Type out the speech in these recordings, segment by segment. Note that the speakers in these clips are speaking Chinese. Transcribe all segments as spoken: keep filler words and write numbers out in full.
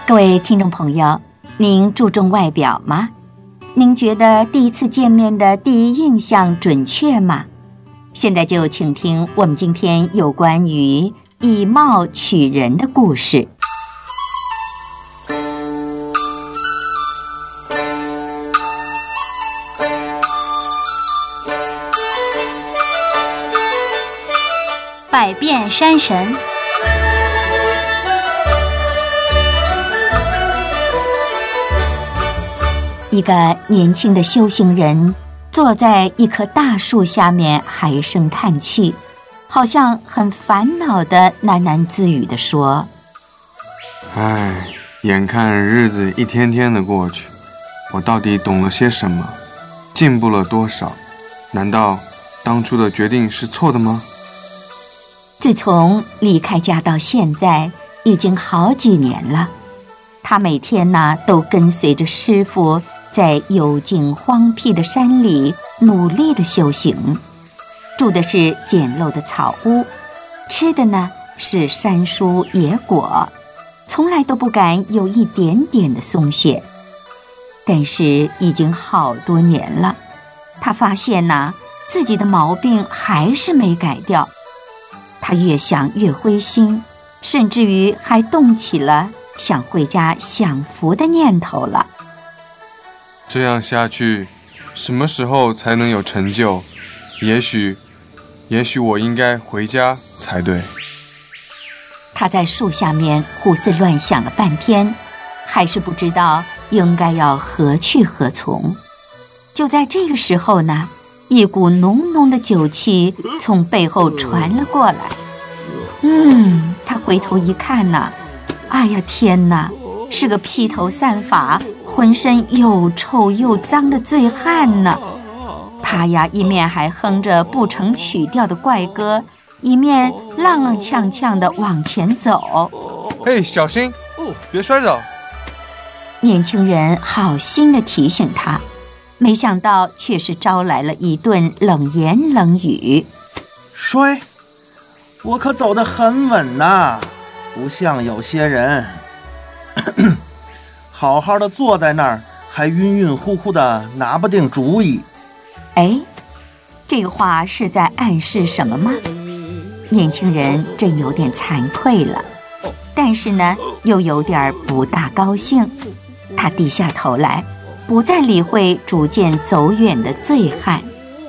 各位听众朋友，您注重外表吗？您觉得第一次见面的第一印象准确吗？现在就请听我们今天有关于以貌取人的故事。 百变山神。 一个年轻的修行人坐在一棵大树下面唉声叹气，好像很烦恼地喃喃自语地说： 唉，眼看日子一天天的过去，我到底懂了些什么，进步了多少？难道当初的决定是错的吗？ 自从离开家到现在已经好几年了，他每天呢都跟随着师父在幽静荒僻的山里努力的修行，住的是简陋的草屋，吃的呢是山蔬野果，从来都不敢有一点点的松懈。但是已经好多年了，他发现呢自己的毛病还是没改掉。他越想越灰心，甚至于还动起了想回家享福的念头了。 这样下去，什么时候才能有成就？也许，也许我应该回家才对。 他在树下面胡思乱想了半天，还是不知道应该要何去何从。就在这个时候呢，一股浓浓的酒气从背后传了过来。嗯，他回头一看呢，哎呀天哪，是个披头散发，浑身又臭又脏的醉汉呢。他呀一面还哼着不成曲调的怪歌，一面踉踉跄跄地往前走。 嘿，小心，别摔倒！ 年轻人好心地提醒他，没想到却是招来了一顿冷言冷语。 摔？我可走得很稳呐，不像有些人咳咳好好的坐在那儿，还晕晕乎乎的拿不定主意。 哎，这个话是在暗示什么吗？年轻人真有点惭愧了，但是呢又有点不大高兴。他低下头来，不再理会逐渐走远的醉汉。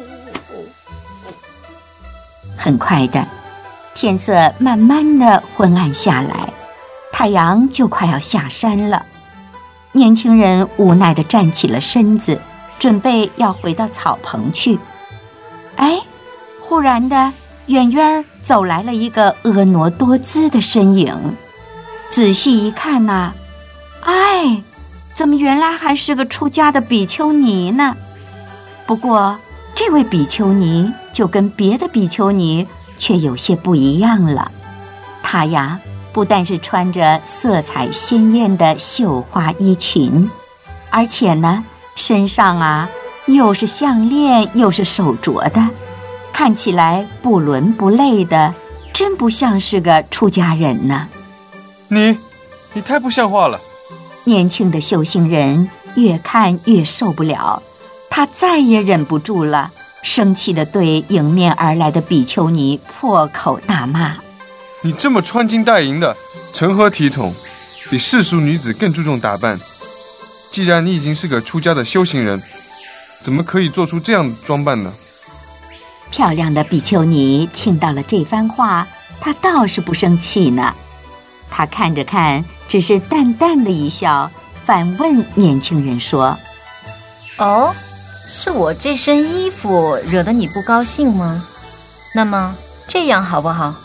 很快的，天色慢慢的昏暗下来，太阳就快要下山了。年轻人无奈地站起了身子，准备要回到草棚去。哎，忽然的，远远走来了一个婀娜多姿的身影。仔细一看呐，哎，怎么原来还是个出家的比丘尼呢？不过这位比丘尼就跟别的比丘尼却有些不一样了。她呀不但是穿着色彩鲜艳的绣花衣裙，而且呢身上啊又是项链又是手镯的，看起来不伦不类的，真不像是个出家人呢。 你你太不像话了！ 年轻的修行人越看越受不了，他再也忍不住了，生气地对迎面而来的比丘尼破口大骂： 你这么穿金戴银的，成何体统？比世俗女子更注重打扮。既然你已经是个出家的修行人，怎么可以做出这样的装扮呢？ 漂亮的比丘尼听到了这番话，她倒是不生气呢。她看着看，只是淡淡的一笑，反问年轻人说： 哦，是我这身衣服惹得你不高兴吗？那么这样好不好？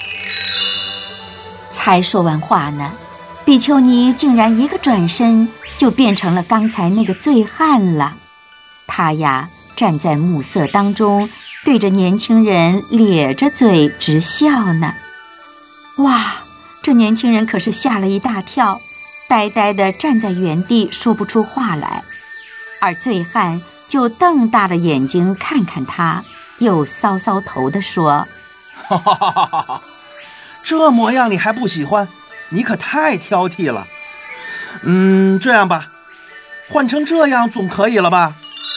才说完话呢，比丘尼竟然一个转身就变成了刚才那个醉汉了。他呀站在暮色当中，对着年轻人咧着嘴直笑呢。哇，这年轻人可是吓了一大跳，呆呆地站在原地说不出话来。而醉汉就瞪大了眼睛看看他，又搔搔头地说： 哈哈哈哈哈，这模样你还不喜欢？你可太挑剔了。 嗯，这样吧，换成这样总可以了吧？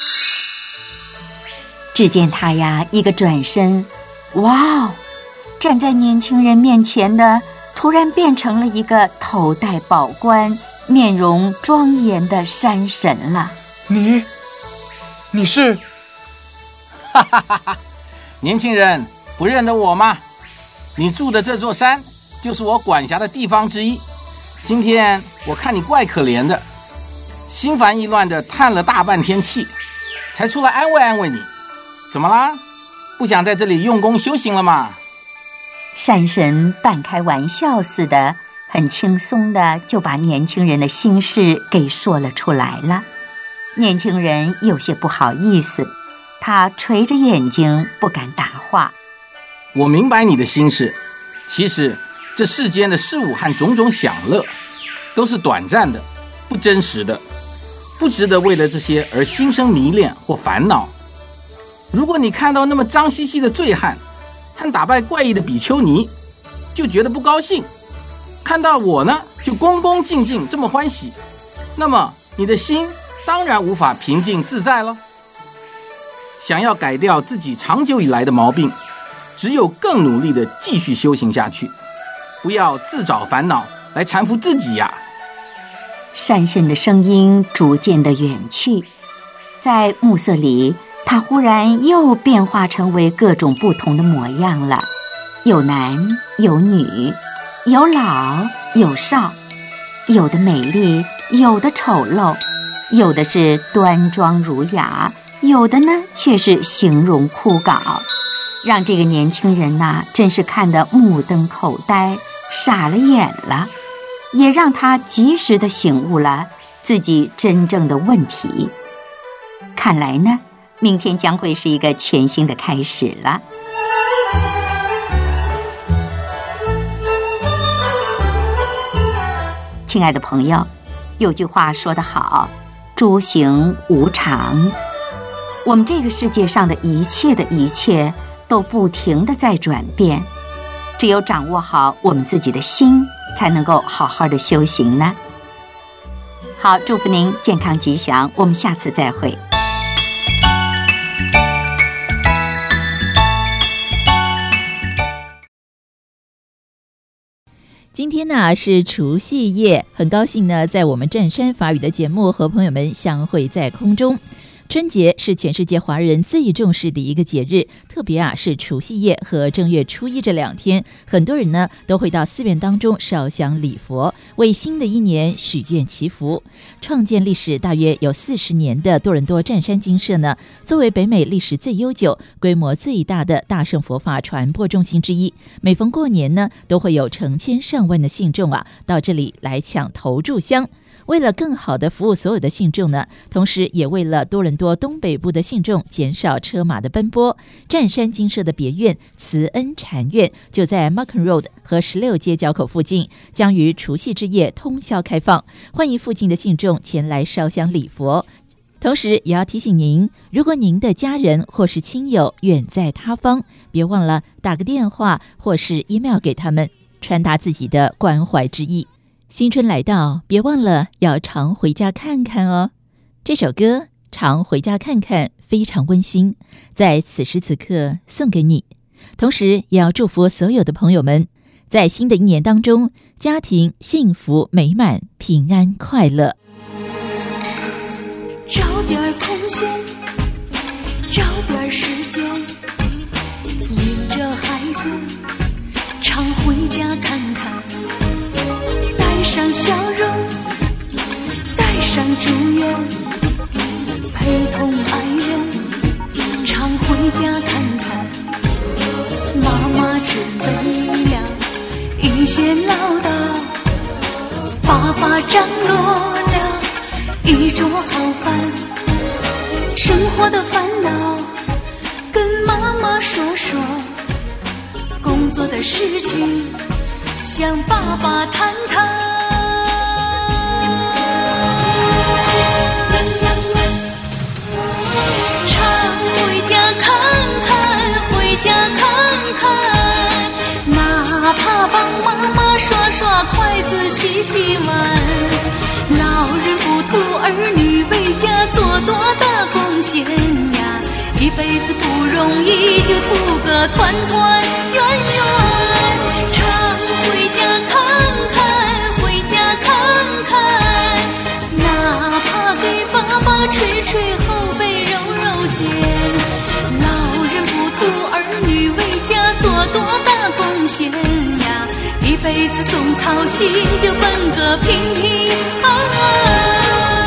只见他呀，一个转身，哇哦！站在年轻人面前的，突然变成了一个头戴宝冠、面容庄严的山神了。 你，你是？ 哈哈哈哈！年轻人，不认得我吗？你住的这座山，就是我管辖的地方之一。今天我看你怪可怜的，心烦意乱的叹了大半天气，才出来安慰安慰你。怎么啦？不想在这里用功修行了吗？ 山神半开玩笑似的，很轻松的就把年轻人的心事给说了出来了。年轻人有些不好意思，他垂着眼睛不敢答话。 我明白你的心事，其实这世间的事物和种种享乐都是短暂的，不真实的，不值得为了这些而心生迷恋或烦恼。如果你看到那么脏兮兮的醉汉和打败怪异的比丘尼就觉得不高兴，看到我呢就恭恭敬敬这么欢喜，那么你的心当然无法平静自在了。想要改掉自己长久以来的毛病，只有更努力的继续修行下去，不要自找烦恼来缠缚自己呀、啊。 山神的声音逐渐的远去，在暮色里，他忽然又变化成为各种不同的模样了，有男有女，有老有少，有的美丽，有的丑陋，有的是端庄儒雅，有的呢却是形容枯槁，让这个年轻人呐，真是看得目瞪口呆，傻了眼了，也让他及时地醒悟了自己真正的问题。看来呢，明天将会是一个全新的开始了。亲爱的朋友，有句话说得好，诸行无常。我们这个世界上的一切的一切都不停地在转变，只有掌握好我们自己的心，才能够好好的修行呢。好，祝福您健康吉祥，我们下次再会。 今天呢是除夕夜，很高兴呢在我们湛山法语的节目和朋友们相会在空中。春节是全世界华人最重视的一个节日，特别啊是除夕夜和正月初一这两天，很多人呢都会到寺院当中烧香礼佛，为新的一年许愿祈福。创建历史大约有四十年的多伦多湛山精舍呢，作为北美历史最悠久、规模最大的大乘佛法传播中心之一，每逢过年呢，都会有成千上万的信众啊到这里来抢头炷香。为了更好的服务所有的信众呢，同时也为了多伦多东北部的信众减少车马的奔波，湛山精舍的别院慈恩禅院就在 Markham Road 和十六街交口附近，将于除夕之夜通宵开放，欢迎附近的信众前来烧香礼佛。同时也要提醒您，如果您的家人或是亲友远在他方，别忘了打个电话或是 email 给他们，传达自己的关怀之意。新春来到，别忘了要常回家看看哦。这首歌《常回家看看》非常温馨，在此时此刻送给你。同时也要祝福所有的朋友们，在新的一年当中，家庭幸福美满，平安快乐。 找点空闲，找点时间，领着孩子常回家看看，带上笑容，带上祝愿，陪同爱人常回家看看。妈妈准备了一些唠叨，爸爸张罗了一桌好饭，生活的烦恼跟妈妈说说，工作的事情向爸爸谈谈。常回家看看，回家看看，哪怕帮妈妈刷刷筷子、洗洗碗， 辈子不容易，就图个团团圆圆。常回家看看，回家看看，哪怕给爸爸捶捶后背揉揉肩。老人不图儿女为家做多大贡献呀，一辈子总操心，就奔个平平安安。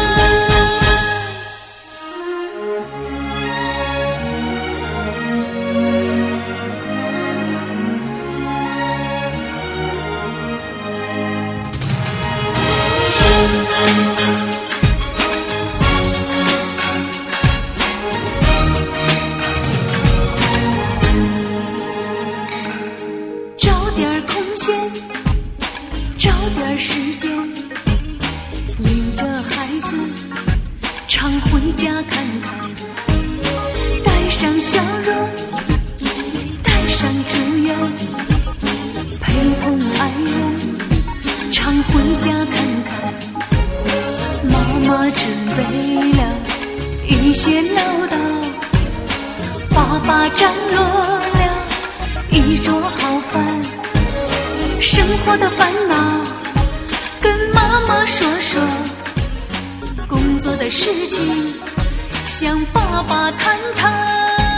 找点空闲，找点时间，领着孩子常回家看看，带上笑容，带上祝愿，陪同爱人常回家看看。妈妈准备了一些唠叨，爸爸张罗了一桌好饭，生活的烦恼跟妈妈说说，工作的事情向爸爸谈谈。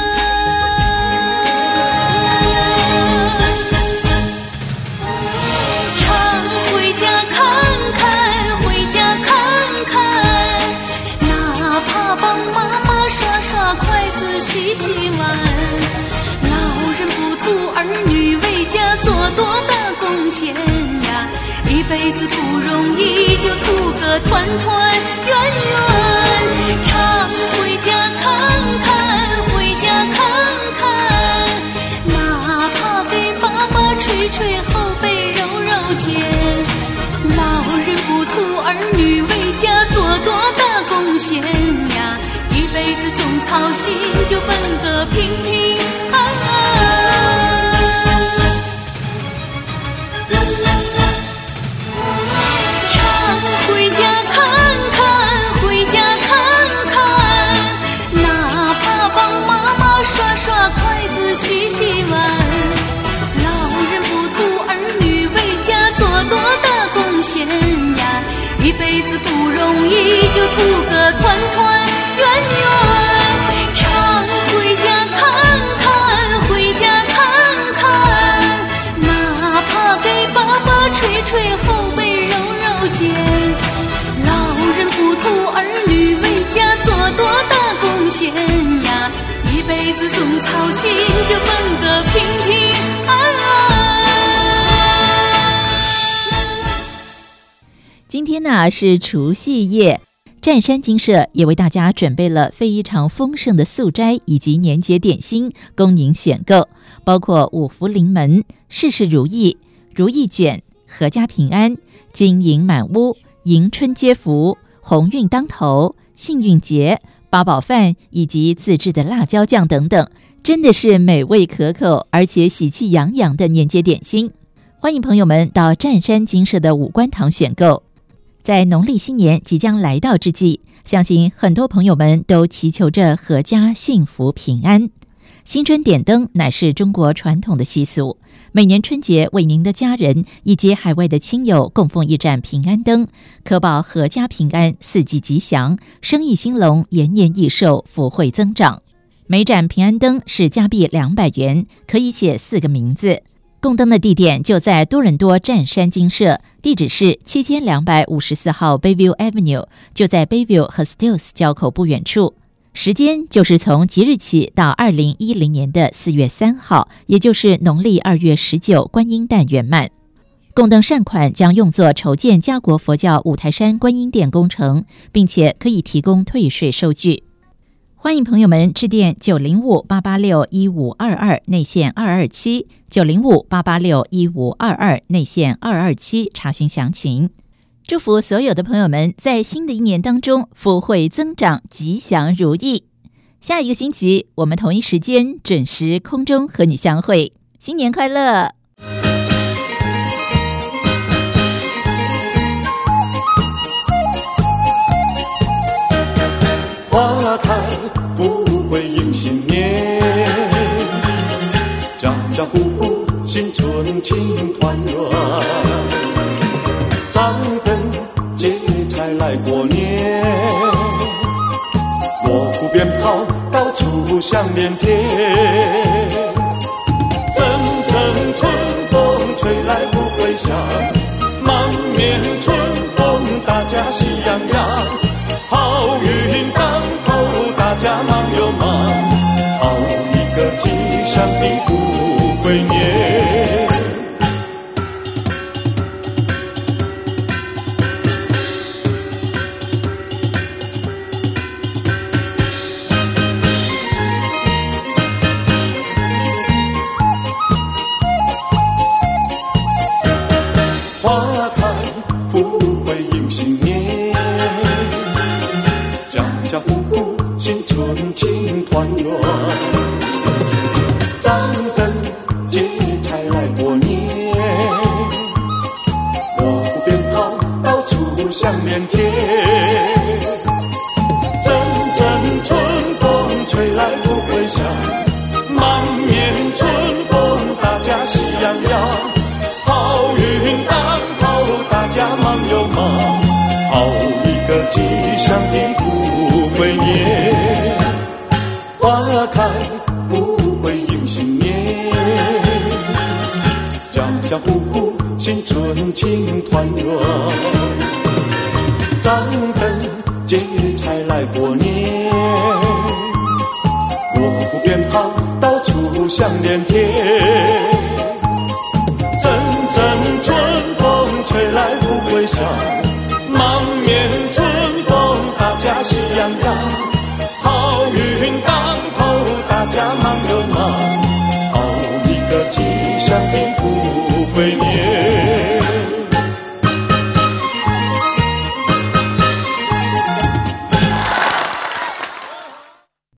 常回家看看，回家看看，哪怕帮妈妈刷刷筷子洗洗碗。老人不图儿女为家做多大贡献呀，一辈子不容易，就图个团团圆圆。常回家看看，回家看看，哪怕给爸爸捶捶后背揉揉肩。老人不图儿女为家做多大贡献呀，一辈子总操心，就奔个平平安安。常回家看看，回家看看，哪怕帮妈妈刷刷筷子洗洗碗。老人不图儿女为家做多大贡献呀，一辈子不容易，就图个团团圆圆。常回家看看，回家看看，哪怕给爸爸捶捶后背揉揉肩。老人不图儿女为家做多大贡献呀，一辈子总操心，就奔个平平安安。 今天呢是除夕夜，湛山精舍也为大家准备了非常丰盛的素斋以及年节点心供您选购，包括五福临门、事事如意、如意卷、阖家平安、金银满屋、迎春接福、鸿运当头、幸运节、八宝饭以及自制的辣椒酱等等，真的是美味可口，而且喜气洋洋的年节点心。欢迎朋友们到湛山精舍的五官堂选购。在农历新年即将来到之际，相信很多朋友们都祈求着阖家幸福平安。新春点灯乃是中国传统的习俗，每年春节为您的家人以及海外的亲友供奉一盏平安灯，可保阖家平安、四季吉祥、生意兴隆、延年益寿、福慧增长。每盏平安灯是加币两百元，可以写四个名字。供灯的地点就在多伦多湛山精舍，地址是七千两百五十四号 Bayview Avenue， 就在 Bayview 和 Stills 交口不远处。时间就是从即日起到二零一零年的四月三号，也就是农历二月十九观音诞圆满。供灯善款将用作筹建家国佛教五台山观音殿工程，并且可以提供退税收据。欢迎朋友们致电九零五八八六一五二二内线二二七九零五八八六一五二二内线二二七查询详情。祝福所有的朋友们在新的一年当中福慧增长，吉祥如意。下一个星期我们同一时间准时空中和你相会，新年快乐！ 花开富贵迎新年， 春庆团圆。张灯结彩来过年，锣鼓鞭炮到处响连天。阵阵春风吹来不归乡，满面春风大家喜洋洋。好运当头大家忙又忙，好一个吉祥的富贵年。花开富贵迎新年，家家户户新春庆团圆。张灯结彩来过年，锣鼓鞭炮到处响连天。阵阵春风吹来不归乡，满面春风大家喜洋洋。好运当头大家忙又忙，好一个吉祥的富贵年。花开富贵迎新年，家家户户新春庆团圆。张灯结彩来过年，锣鼓鞭炮到处响连天。阵阵春风吹来不归乡，满面春风大家喜洋洋。好运当头大家忙又忙，好一个吉祥的富贵年。